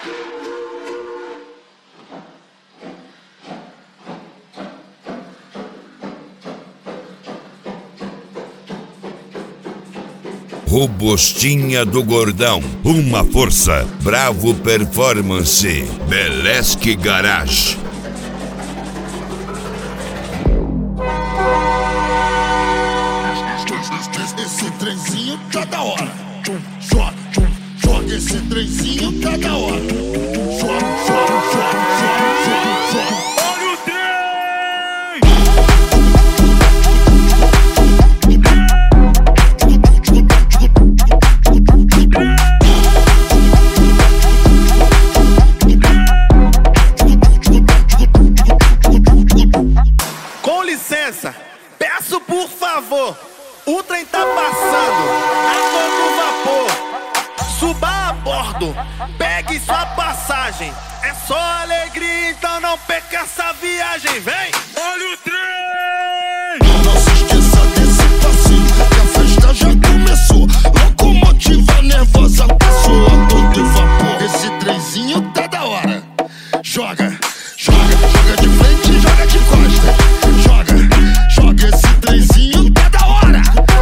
Robostinha do Gordão, uma força, Bravo Performance, Belesque Garage. Esse trenzinho tá da hora. Joga esse trenzinho tá da hora. Joga. Olha o trem! Com licença, peço por favor. O trem tá passando a todo vapor. Suba a bordo, pegue sua passagem. É só alegria, então não perca essa viagem. Vem! Olha o trem! Não se esqueça desse passinho, que a festa já começou. Locomotiva nervosa passou a todo vapor. Esse trenzinho tá da hora. Joga de frente, joga de costas. Joga esse trenzinho tá da hora.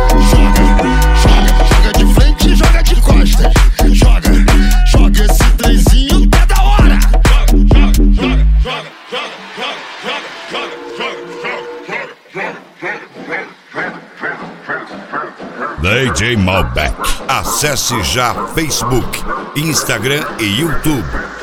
Joga de frente, joga de costas. Joga esse trenzinho tá da hora. DJ Malbec. Acesse já Facebook, Instagram e YouTube.